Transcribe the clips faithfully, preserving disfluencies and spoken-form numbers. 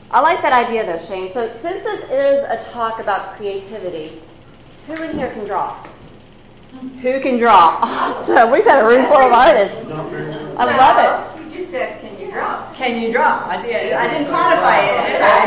I like that idea, though, Shane. So since this is a talk about creativity, who in here can draw? Who can draw? Awesome. We've had a room full of artists. I love it. You just said, can you draw? Can you draw? I did. I didn't quantify it, did I?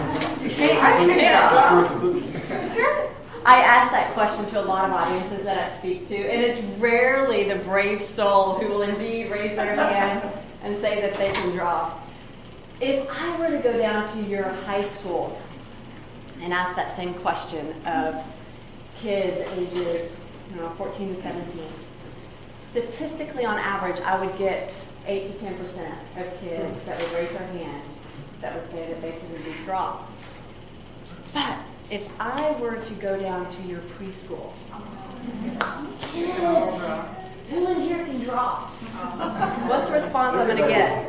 I ask that question to a lot of audiences that I speak to, and it's rarely the brave soul who will indeed raise their hand and say that they can draw. If I were to go down to your high schools and ask that same question of kids ages, you know, fourteen to seventeen, statistically on average, I would get eight to ten percent of kids that would raise their hand that would say that they can indeed draw. But if I were to go down to your preschools, kids, who in here can draw? What's the response I'm going to get?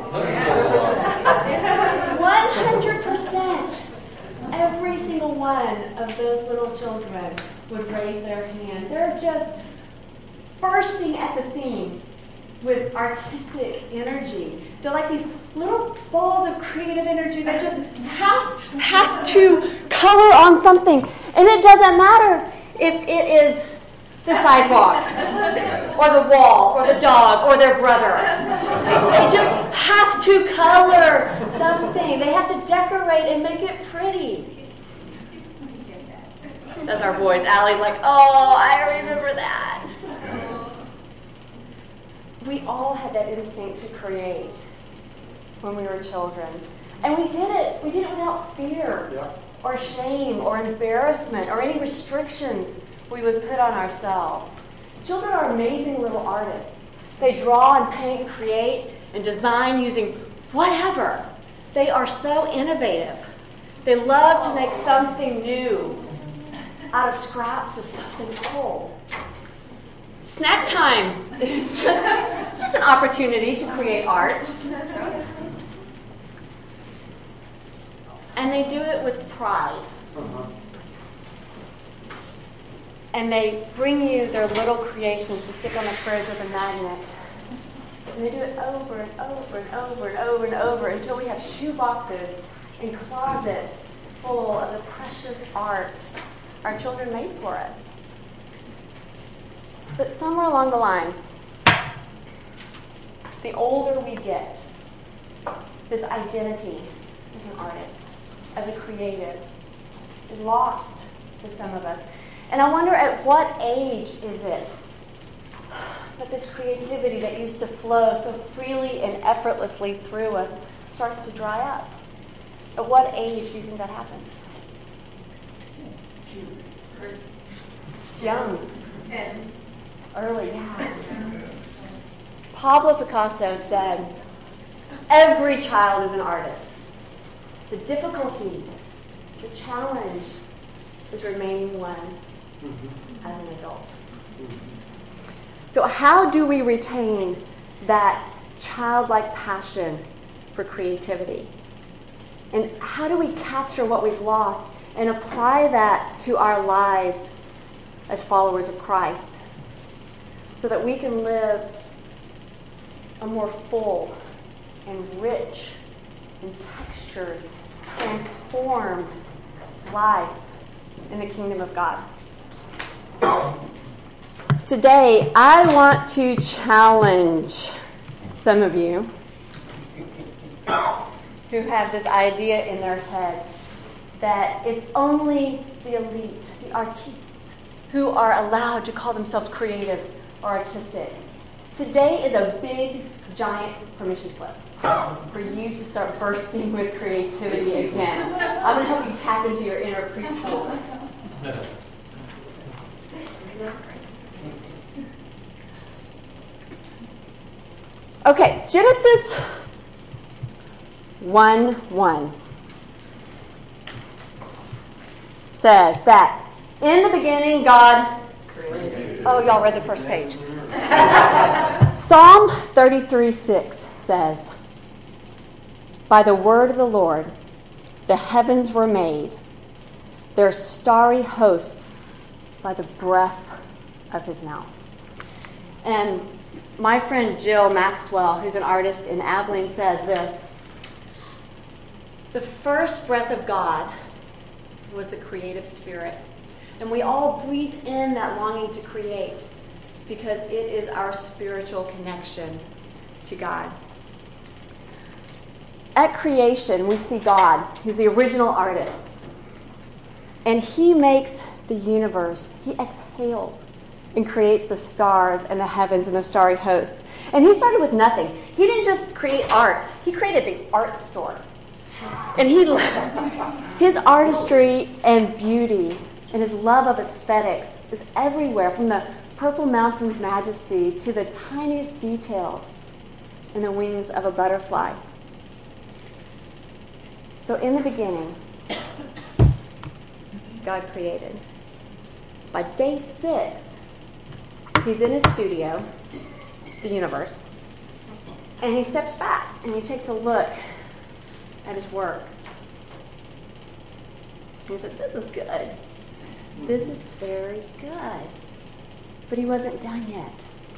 one hundred percent. Every single one of those little children would raise their hand. They're just bursting at the seams with artistic energy. They're like these little balls of creative energy that just has, has to color on something. And it doesn't matter if it is the sidewalk, or the wall, or the dog, or their brother. They just have to color something. They have to decorate and make it pretty. That's our boys. Allie's like, oh, I remember that. We all had that instinct to create when we were children. And we did it. We did it without fear, yeah. or shame, or embarrassment, or any restrictions we would put on ourselves. Children are amazing little artists. They draw and paint and create and design using whatever. They are so innovative. They love to make something new out of scraps of something old. Snack time is just, it's just an opportunity to create art. And they do it with pride. Uh-huh. And they bring you their little creations to stick on the fridge with a magnet. And they do it over and over and over and over and over until we have shoe boxes and closets full of the precious art our children made for us. But somewhere along the line, the older we get, this identity as an artist, as a creative, is lost to some of us. And I wonder, at what age is it that this creativity that used to flow so freely and effortlessly through us starts to dry up? At what age do you think that happens? It's young. Ten. Early, yeah. Pablo Picasso said, every child is an artist. The difficulty, the challenge is remaining one mm-hmm. as an adult. Mm-hmm. So how do we retain that childlike passion for creativity? And how do we capture what we've lost and apply that to our lives as followers of Christ so that we can live a more full and rich and textured, transformed life in the kingdom of God? Today, I want to challenge some of you who have this idea in their heads that it's only the elite, the artistes, who are allowed to call themselves creatives or artistic. Today is a big, giant permission slip for you to start bursting with creativity again. I'm going to help you tap into your inner preschool. Okay, Genesis one one says that in the beginning God created. Oh, y'all read the first page. Psalm thirty-three six says, by the word of the Lord the heavens were made, their starry host by the breath of his mouth. And my friend Jill Maxwell, who's an artist in Abilene, says this: The first breath of God was the creative spirit. And we all breathe in that longing to create because it is our spiritual connection to God. At creation, we see God. He's the original artist. And he makes the universe. He exhales and creates the stars and the heavens and the starry hosts. And he started with nothing. He didn't just create art. He created the art store. And he, his artistry and beauty and his love of aesthetics is everywhere, from the purple mountain's majesty to the tiniest details in the wings of a butterfly. So in the beginning, God created. By day six, he's in his studio, the universe, and he steps back and he takes a look at his work. And he said, this is good. This is very good. But he wasn't done yet.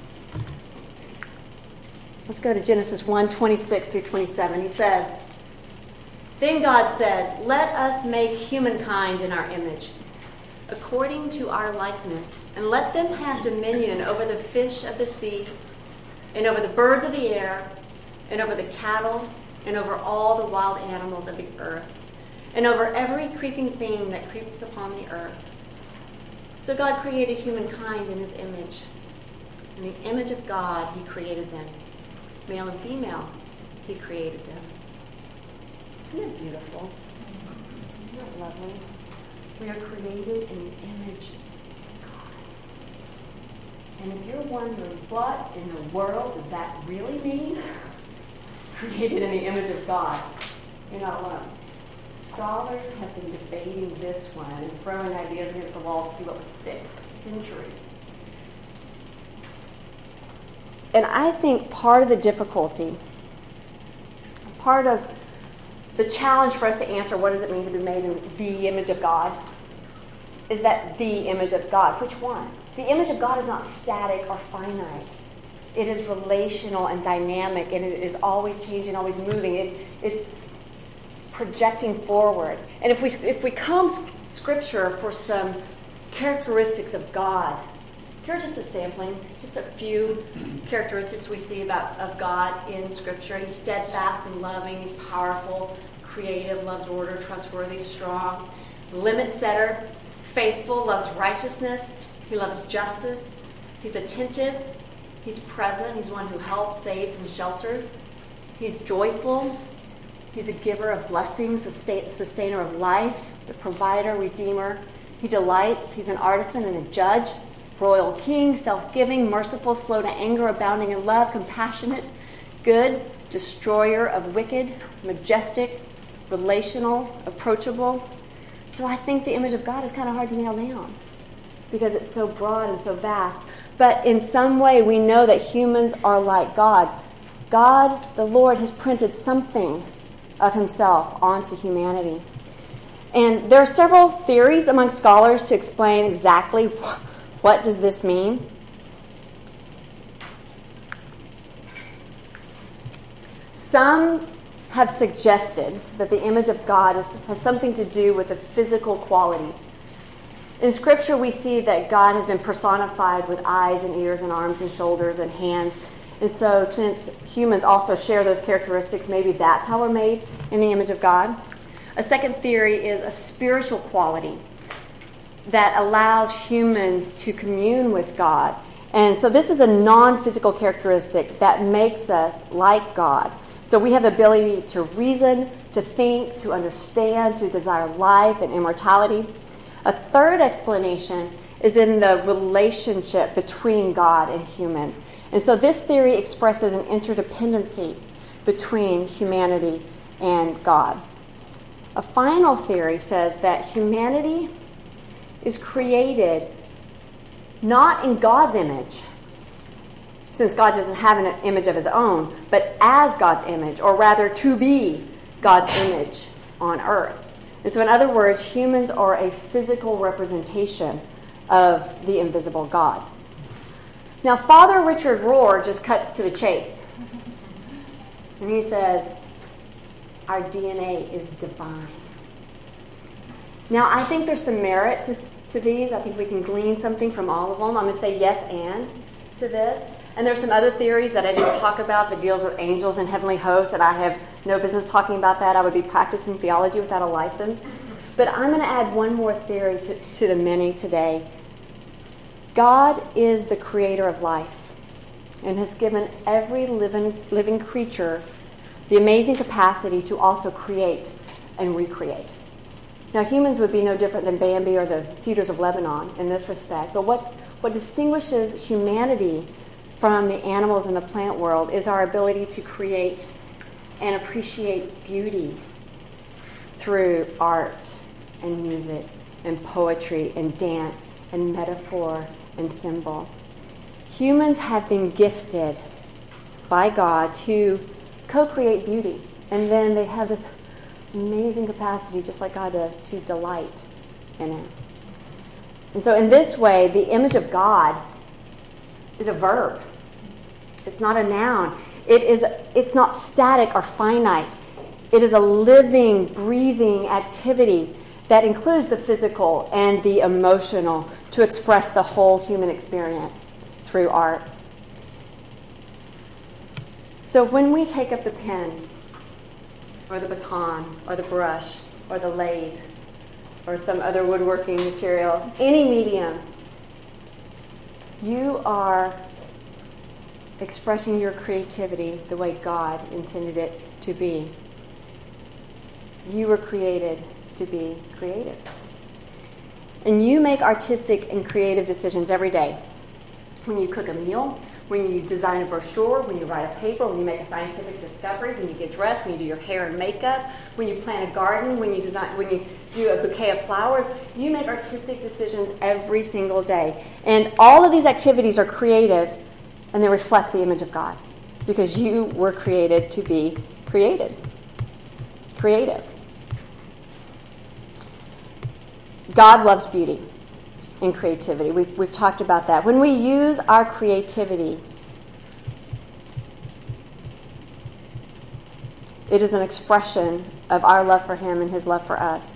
Let's go to Genesis one, twenty-six through twenty-seven. He says, then God said, let us make humankind in our image, according to our likeness, and let them have dominion over the fish of the sea, and over the birds of the air, and over the cattle, and over all the wild animals of the earth, and over every creeping thing that creeps upon the earth. So God created humankind in his image. In the image of God, he created them. Male and female, he created them. Isn't it beautiful? Isn't it lovely? We are created in the image of God. And if you're wondering, what in the world does that really mean? Created in the image of God. You're not alone. Scholars have been debating this one and throwing ideas against the wall to see what would stick for centuries. And I think part of the difficulty, part of the challenge for us to answer what does it mean to be made in the image of God, is that the image of God. Which one? The image of God is not static or finite. It is relational and dynamic, and it is always changing, always moving. It, it's projecting forward. And if we if we come Scripture for some characteristics of God, here are just a sampling, just a few characteristics we see about of God in Scripture. He's steadfast and loving. He's powerful, creative, loves order, trustworthy, strong, limit setter, faithful, loves righteousness. He loves justice. He's attentive. He's present. He's one who helps, saves, and shelters. He's joyful. He's a giver of blessings, a sustainer of life, the provider, redeemer. He delights. He's an artisan and a judge, royal king, self-giving, merciful, slow to anger, abounding in love, compassionate, good, destroyer of wicked, majestic, relational, approachable. So I think the image of God is kind of hard to nail down because it's so broad and so vast. But in some way, we know that humans are like God. God, the Lord, has printed something of himself onto humanity. And there are several theories among scholars to explain exactly what does this mean. Some have suggested that the image of God is, has something to do with the physical qualities. In Scripture, we see that God has been personified with eyes and ears and arms and shoulders and hands. And so since humans also share those characteristics, maybe that's how we're made in the image of God. A second theory is a spiritual quality that allows humans to commune with God. And so this is a non-physical characteristic that makes us like God. So we have the ability to reason, to think, to understand, to desire life and immortality. A third explanation is in the relationship between God and humans. And so this theory expresses an interdependency between humanity and God. A final theory says that humanity is created not in God's image, since God doesn't have an image of his own, but as God's image, or rather to be God's image on earth. And so in other words, humans are a physical representation of the invisible God. Now, Father Richard Rohr just cuts to the chase. And he says, our D N A is divine. Now, I think there's some merit to, to these. I think we can glean something from all of them. I'm going to say yes and to this. And there's some other theories that I didn't talk about that deals with angels and heavenly hosts, and I have no business talking about that. I would be practicing theology without a license. But I'm going to add one more theory to, to the many today. God is the creator of life and has given every living, living creature the amazing capacity to also create and recreate. Now, humans would be no different than Bambi or the cedars of Lebanon in this respect, but what's, what distinguishes humanity from the animals in the plant world is our ability to create and appreciate beauty through art and music and poetry and dance and metaphor and symbol. Humans have been gifted by God to co-create beauty, and then they have this amazing capacity, just like God does, to delight in it. And so in this way, the image of God is a verb. It's not a noun. It is, it's not static or finite. It is a living, breathing activity that includes the physical and the emotional to express the whole human experience through art. So when we take up the pen or the baton or the brush or the lathe or some other woodworking material, any medium, you are expressing your creativity the way God intended it to be. You were created to be creative. And you make artistic and creative decisions every day. When you cook a meal, when you design a brochure, when you write a paper, when you make a scientific discovery, when you get dressed, when you do your hair and makeup, when you plant a garden, when you design, when you do a bouquet of flowers, you make artistic decisions every single day. And all of these activities are creative, and they reflect the image of God, because you were created to be created. Creative. God loves beauty and creativity. We've, we've talked about that. When we use our creativity, it is an expression of our love for Him and His love for us.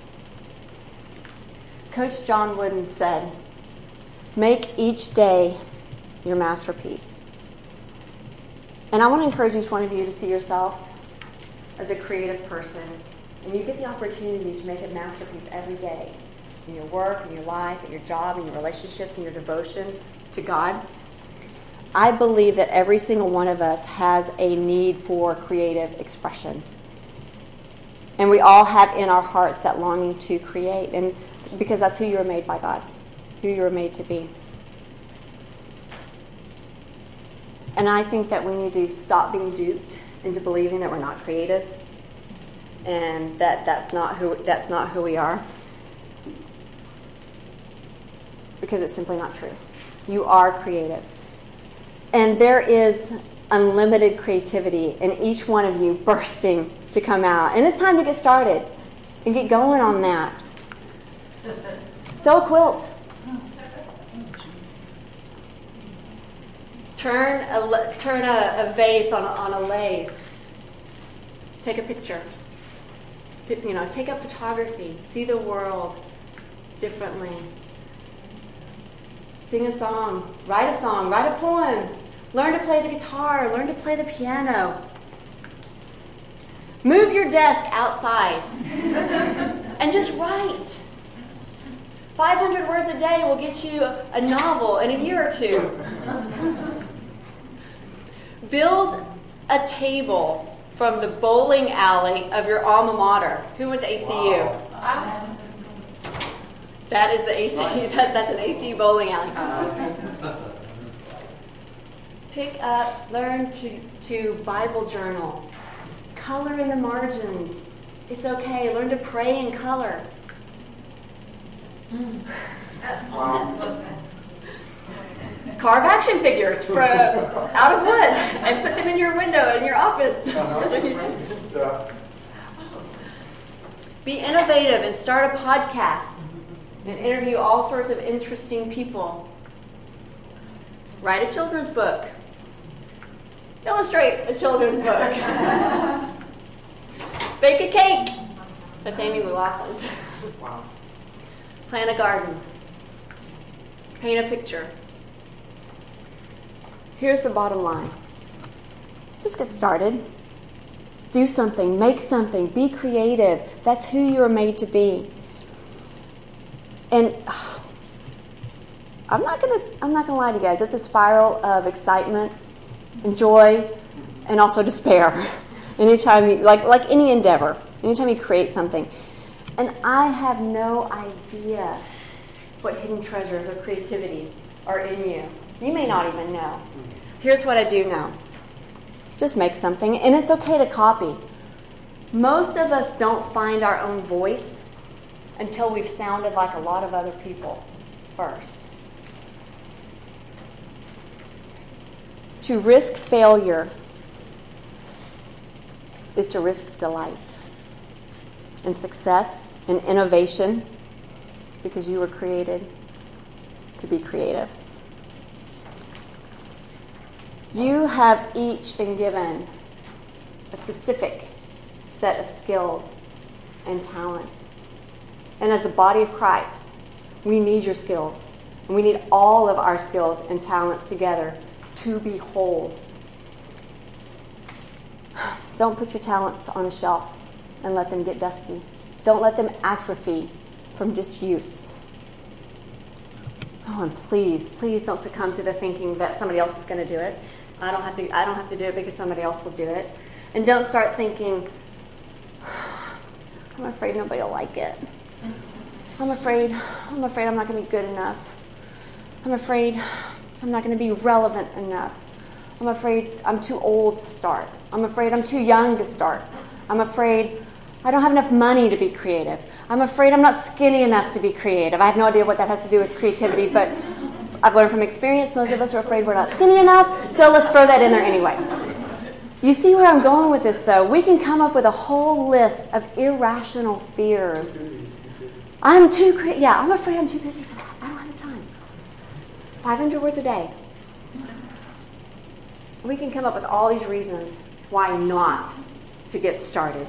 Coach John Wooden said, "Make each day your masterpiece." And I want to encourage each one of you to see yourself as a creative person, and you get the opportunity to make a masterpiece every day in your work, in your life, in your job, in your relationships, in your devotion to God. I believe that every single one of us has a need for creative expression. And we all have in our hearts that longing to create, and because that's who you were made by God, who you were made to be. And I think that we need to stop being duped into believing that we're not creative and that that's not who that's not who we are, because it's simply not true. You are creative. And there is unlimited creativity in each one of you bursting to come out. And it's time to get started and get going on that. Sew a quilt. Turn a, turn a, a vase on a, on a lathe. Take a picture. You know, take up photography. See the world differently. Sing a song. Write a song. Write a poem. Learn to play the guitar. Learn to play the piano. Move your desk outside and just write. five hundred words a day will get you a novel in a year or two. Build a table from the bowling alley of your alma mater. Who went to A C U? Wow. That is the A C U. Nice. That, that's an A C U bowling alley. Pick up, learn to, to Bible journal. Color in the margins. It's okay. Learn to pray in color. Mm. Wow. Carve action figures from out of wood and put them in your window in your office. That's what you said. Yeah. Be innovative and start a podcast and interview all sorts of interesting people. Write a children's book. Illustrate a children's book. Bake a cake. That's Amy McLaughlin. Wow. Plant a garden. Paint a picture. Here's the bottom line. Just get started. Do something. Make something. Be creative. That's who you are made to be. And I'm not gonna I'm not gonna lie to you guys. It's a spiral of excitement and joy and also despair. Anytime you like like any endeavor, anytime you create something. And I have no idea what hidden treasures or creativity are in you. You may not even know. Here's what I do know. Just make something, and it's okay to copy. Most of us don't find our own voice until we've sounded like a lot of other people first. To risk failure is to risk delight and success and innovation, because you were created to be creative. You have each been given a specific set of skills and talents. And as the body of Christ, we need your skills. And we need all of our skills and talents together to be whole. Don't put your talents on a shelf and let them get dusty. Don't let them atrophy from disuse. Oh, and please, please don't succumb to the thinking that somebody else is going to do it. I don't have to. I don't have to do it because somebody else will do it. And don't start thinking, I'm afraid nobody will like it. I'm afraid. I'm afraid I'm not going to be good enough. I'm afraid I'm not going to be relevant enough. I'm afraid I'm too old to start. I'm afraid I'm too young to start. I'm afraid I don't have enough money to be creative. I'm afraid I'm not skinny enough to be creative. I have no idea what that has to do with creativity, but I've learned from experience most of us are afraid we're not skinny enough, so let's throw that in there anyway. You see where I'm going with this, though? We can come up with a whole list of irrational fears. I'm too cre- yeah, I'm afraid I'm too busy for that. I don't have the time. five hundred words a day. We can come up with all these reasons why not to get started.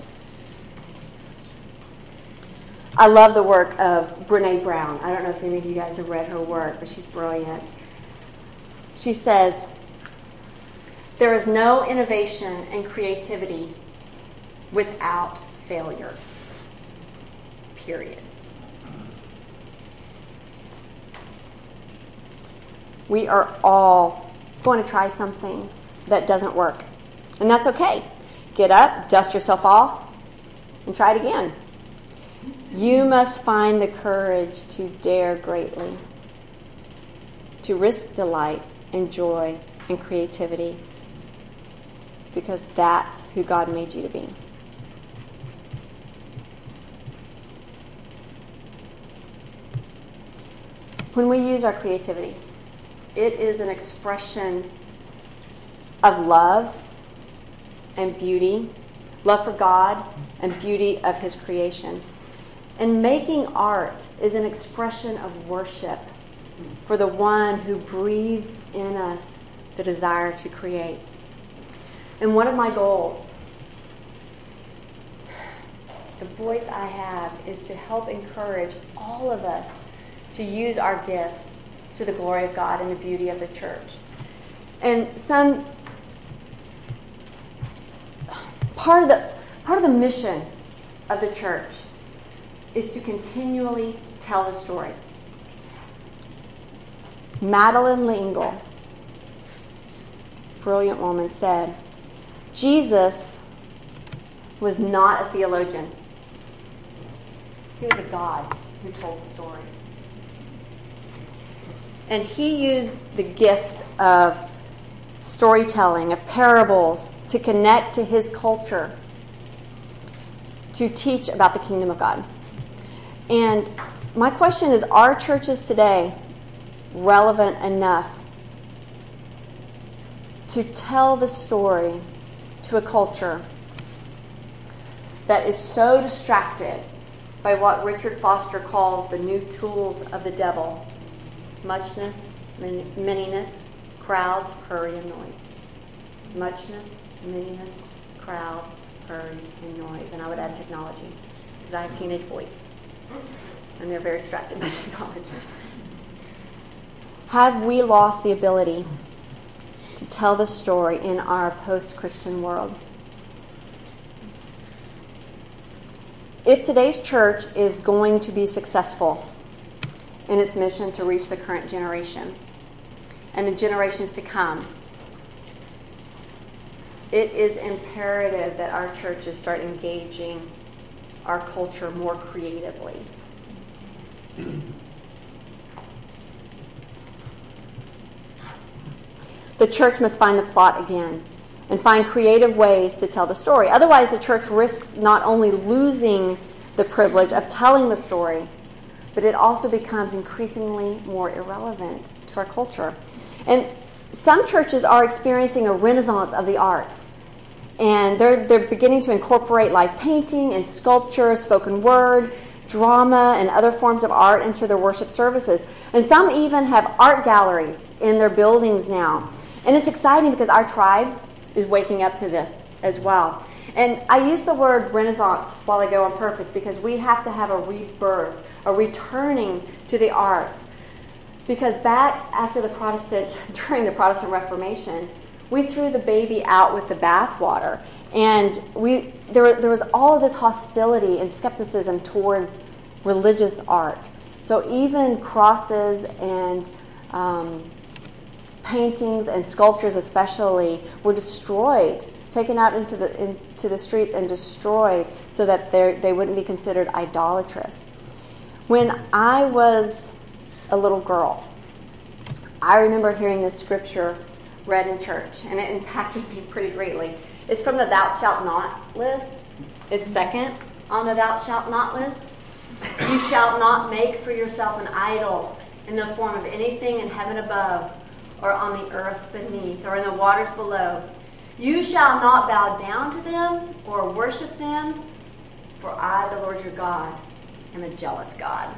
I love the work of Brené Brown. I don't know if any of you guys have read her work, but she's brilliant. She says, there is no innovation and creativity without failure. Period. We are all going to try something that doesn't work. And that's okay. Get up, dust yourself off, and try it again. You must find the courage to dare greatly, to risk delight and joy and creativity, because that's who God made you to be. When we use our creativity, it is an expression of love and beauty, love for God and beauty of His creation. And making art is an expression of worship for the one who breathed in us the desire to create. And one of my goals, the voice I have, is to help encourage all of us to use our gifts to the glory of God and the beauty of the church. And some part of the part of the mission of the church is to continually tell the story. Madeleine L'Engle, brilliant woman, said, Jesus was not a theologian. He was a God who told stories. And he used the gift of storytelling, of parables, to connect to his culture, to teach about the kingdom of God. And my question is, are churches today relevant enough to tell the story to a culture that is so distracted by what Richard Foster calls the new tools of the devil? Muchness, mininess, crowds, hurry, and noise. Muchness, mininess, crowds, hurry, and noise. And I would add technology, because I have teenage boys, and they're very distracted by technology. Have we lost the ability to tell the story in our post-Christian world? If today's church is going to be successful in its mission to reach the current generation and the generations to come, it is imperative that our churches start engaging our culture more creatively. The church must find the plot again and find creative ways to tell the story. Otherwise, the church risks not only losing the privilege of telling the story, but it also becomes increasingly more irrelevant to our culture. And some churches are experiencing a renaissance of the arts. And they're, they're beginning to incorporate live painting and sculpture, spoken word, drama, and other forms of art into their worship services. And some even have art galleries in their buildings now. And it's exciting because our tribe is waking up to this as well. And I use the word renaissance while I go on purpose because we have to have a rebirth, a returning to the arts. Because back after the Protestant, during the Protestant Reformation, we threw the baby out with the bathwater. And we there, there was all of this hostility and skepticism towards religious art. So even crosses and um, paintings and sculptures especially were destroyed, taken out into the into the streets and destroyed so that they wouldn't be considered idolatrous. When I was a little girl, I remember hearing this scripture read in church, and it impacted me pretty greatly. It's from the Thou Shalt Not list. It's second on the Thou Shalt Not list. You shall not make for yourself an idol in the form of anything in heaven above, or on the earth beneath, or in the waters below. You shall not bow down to them or worship them, for I, the Lord your God, am a jealous God.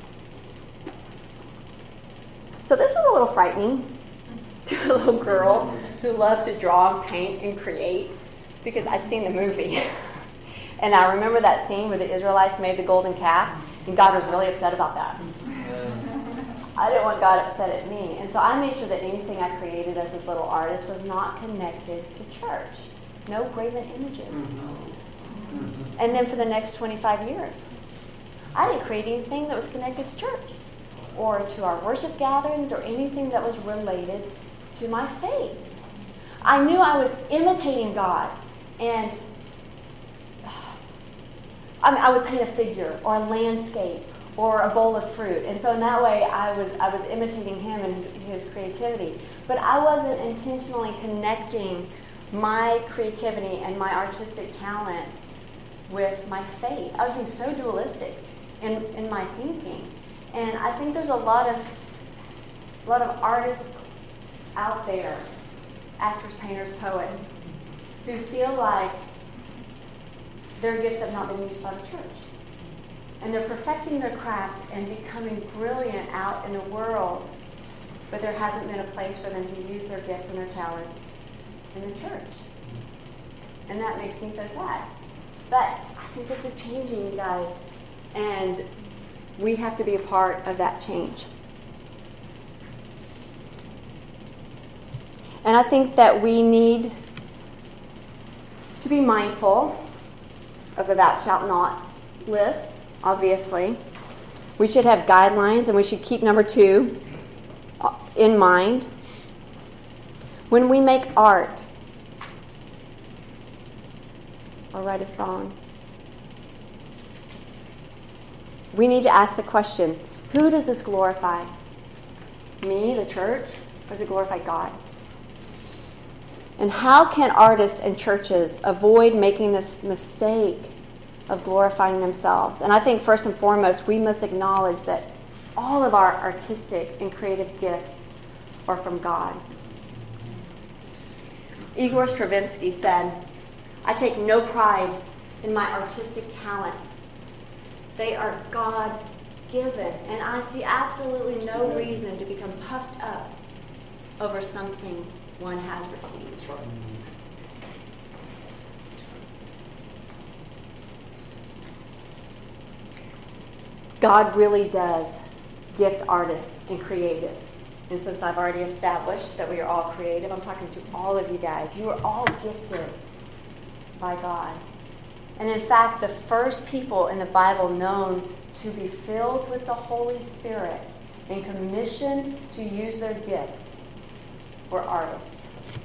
So this was a little frightening to a little girl who loved to draw and paint and create, because I'd seen the movie. And I remember that scene where the Israelites made the golden calf, and God was really upset about that. I didn't want God upset at me. And so I made sure that anything I created as this little artist was not connected to church. No graven images. Mm-hmm. And then for the next twenty-five years, I didn't create anything that was connected to church or to our worship gatherings or anything that was related to my faith. I knew I was imitating God, and I mean, I would paint a figure or a landscape or a bowl of fruit. And so in that way, I was I was imitating him and his, his creativity. But I wasn't intentionally connecting my creativity and my artistic talents with my faith. I was being so dualistic in, in my thinking. And I think there's a lot of a lot of artists out there, actors, painters, poets, who feel like their gifts have not been used by the church. And they're perfecting their craft and becoming brilliant out in the world, but there hasn't been a place for them to use their gifts and their talents in the church. And that makes me so sad. But I think this is changing, you guys. And we have to be a part of that change. And I think that we need to be mindful of the Thou Shalt Not list. Obviously, we should have guidelines, and we should keep number two in mind. When we make art or write a song, we need to ask the question, who does this glorify? Me, the church, or does it glorify God? And how can artists and churches avoid making this mistake of glorifying themselves? And I think first and foremost, we must acknowledge that all of our artistic and creative gifts are from God. Igor Stravinsky said, "I take no pride in my artistic talents. They are God-given, and I see absolutely no reason to become puffed up over something one has received." God really does gift artists and creatives. And since I've already established that we are all creative, I'm talking to all of you guys. You are all gifted by God. And in fact, the first people in the Bible known to be filled with the Holy Spirit and commissioned to use their gifts were artists.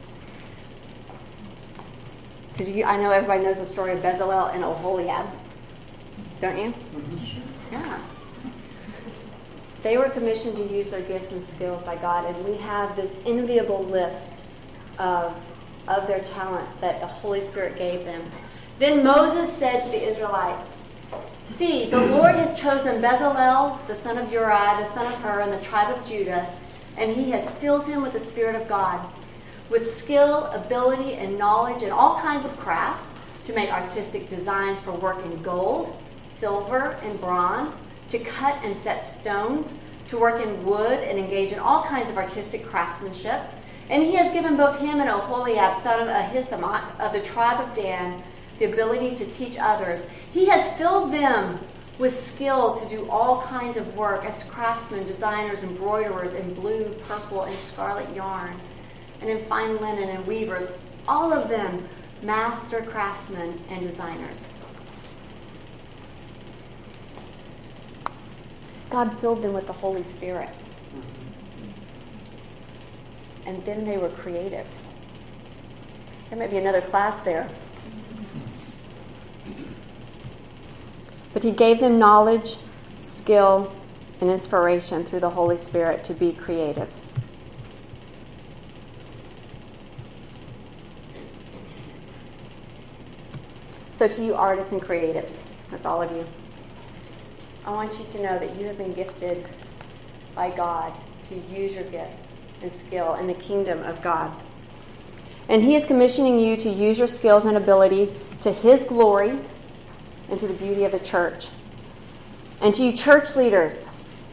Because I know everybody knows the story of Bezalel and Oholiab. Don't you? Mm-hmm. Yeah. They were commissioned to use their gifts and skills by God, and we have this enviable list of, of their talents that the Holy Spirit gave them. Then Moses said to the Israelites, "See, the Lord has chosen Bezalel, the son of Uri, the son of Hur, and the tribe of Judah, and he has filled him with the Spirit of God, with skill, ability, and knowledge in all kinds of crafts, to make artistic designs for work in gold, silver, and bronze, to cut and set stones, to work in wood, and engage in all kinds of artistic craftsmanship. And he has given both him and Oholiab, son of Ahisamach, of the tribe of Dan, the ability to teach others. He has filled them with skill to do all kinds of work as craftsmen, designers, embroiderers in blue, purple, and scarlet yarn, and in fine linen and weavers, all of them master craftsmen and designers." God filled them with the Holy Spirit. And then they were creative. There might be another class there. But he gave them knowledge, skill, and inspiration through the Holy Spirit to be creative. So to you artists and creatives, that's all of you, I want you to know that you have been gifted by God to use your gifts and skill in the kingdom of God. And he is commissioning you to use your skills and ability to his glory and to the beauty of the church. And to you church leaders,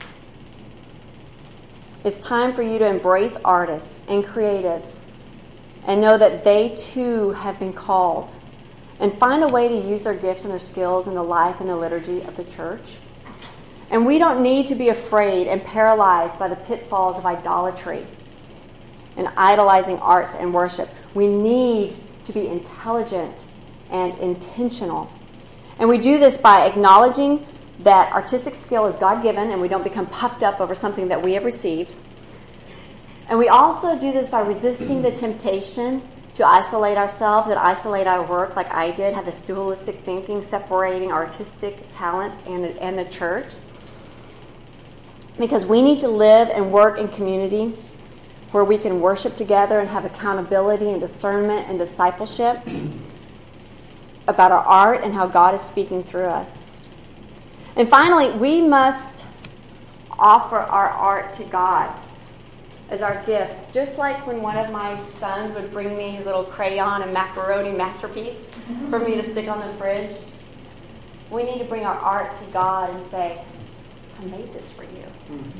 it's time for you to embrace artists and creatives and know that they too have been called, and find a way to use their gifts and their skills in the life and the liturgy of the church. And we don't need to be afraid and paralyzed by the pitfalls of idolatry and idolizing arts and worship. We need to be intelligent and intentional. And we do this by acknowledging that artistic skill is God-given and we don't become puffed up over something that we have received. And we also do this by resisting the temptation to isolate ourselves and isolate our work like I did, have this dualistic thinking, separating artistic talents and the, and the church. Because we need to live and work in community where we can worship together and have accountability and discernment and discipleship about our art and how God is speaking through us. And finally, we must offer our art to God as our gifts. Just like when one of my sons would bring me his little crayon and macaroni masterpiece for me to stick on the fridge, we need to bring our art to God and say, "I made this for you."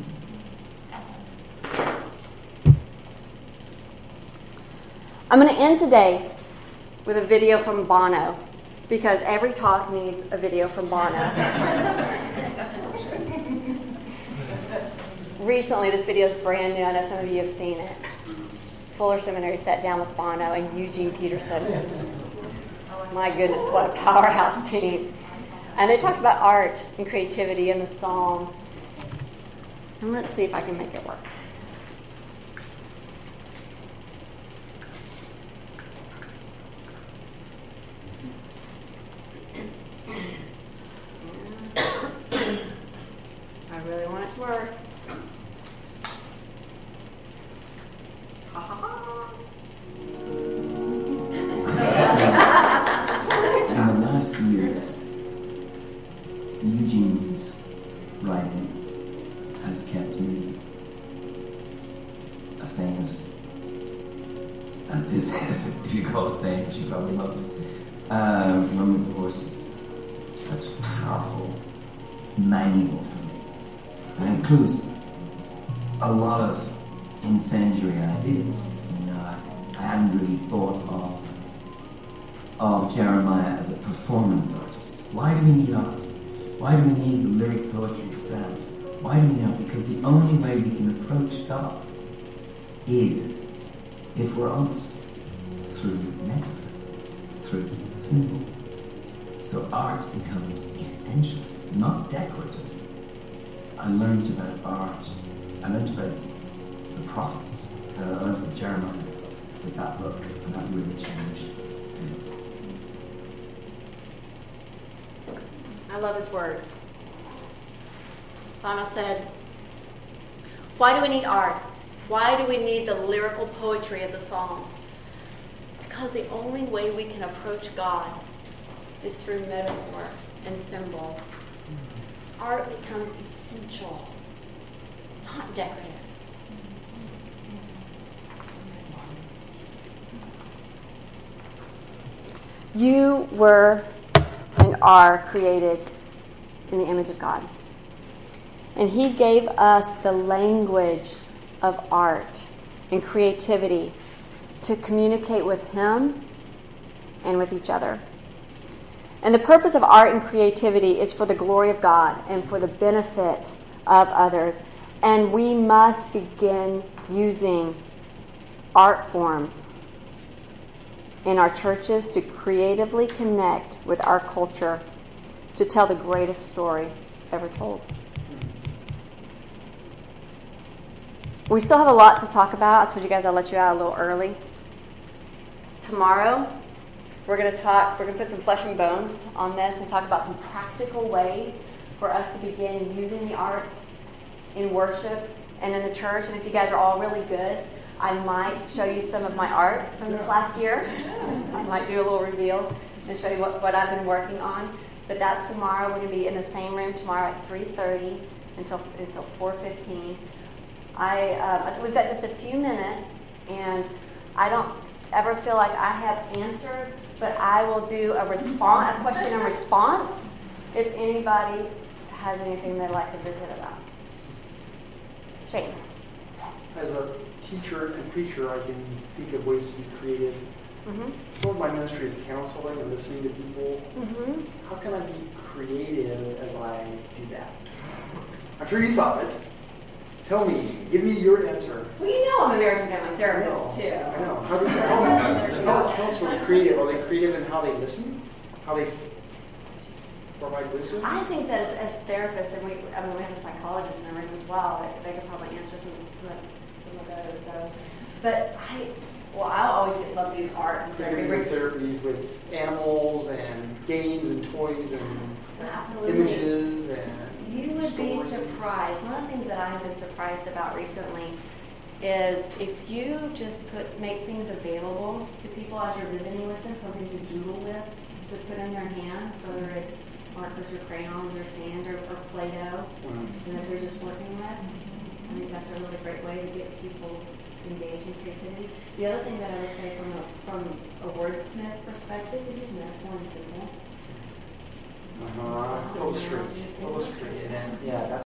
I'm going to end today with a video from Bono, because every talk needs a video from Bono. Recently, this video is brand new. I know some of you have seen it. Fuller Seminary sat down with Bono and Eugene Peterson. My goodness, what a powerhouse team. And they talked about art and creativity in the Psalms. And let's see if I can make it work. I really want it to work. Ha ha ha. In the last years, Eugene's writing has kept me sane as, as this is, if you call it sane, which you probably won't. Uh, Run with the Horses. That's a powerful manual for me. It includes a lot of incendiary ideas. You know, I, I hadn't really thought of of Jeremiah as a performance artist. Why do we need art? Why do we need the lyric poetry of the Psalms? Why do we know? Because the only way we can approach God is, if we're honest, through metaphor, through symbol. So art becomes essential, not decorative. I learned about art. I learned about the prophets. Uh, I learned about Jeremiah with that book, and that really changed me. I love his words. Bono said, why do we need art? Why do we need the lyrical poetry of the Psalms? Because the only way we can approach God is through metaphor and symbol. Art becomes essential, not decorative. You were and are created in the image of God. And He gave us the language of art and creativity to communicate with Him and with each other. And the purpose of art and creativity is for the glory of God and for the benefit of others. And we must begin using art forms in our churches to creatively connect with our culture to tell the greatest story ever told. We still have a lot to talk about. I told you guys I'll let you out a little early. Tomorrow, we're going to talk, we're going to put some flesh and bones on this and talk about some practical ways for us to begin using the arts in worship and in the church. And if you guys are all really good, I might show you some of my art from this last year. I might do a little reveal and show you what, what I've been working on. But that's tomorrow. We're going to be in the same room tomorrow at three thirty until until four fifteen. I uh, we've got just a few minutes, and I don't ever feel like I have answers, but I will do a response, a question and response, if anybody has anything they'd like to visit about. Shane. As a teacher and preacher, I can think of ways to be creative. Mm-hmm. Some of my ministry is counseling and listening to people. Mm-hmm. How can I be creative as I do that? I'm sure you thought it. Tell me, give me your answer. Well, you know I'm a marriage and family therapist, I too. I know. How do, how, how are counselors creative? Are they creative in how they listen? How they provide wisdom? I think that as, as therapists, and we, I mean, we have a psychologist in the room as well, they, they could probably answer some, some, of, some of those. So. But I, well, I always love to use art. Creative therapies with animals and games and toys and Absolutely. images and You would be stories. surprised. One of the things that I have been surprised about recently is if you just put make things available to people as you're visiting with them, something to doodle with, to put in their hands, whether it's markers or crayons or sand or, or Play-Doh, mm-hmm. and that they're just working with. I think that's a really great way to get people engaged in creativity. The other thing that I would say from a, from a wordsmith perspective is use metaphor and symbol. Uh-huh. Illustrate. Illustrate. Yeah, that's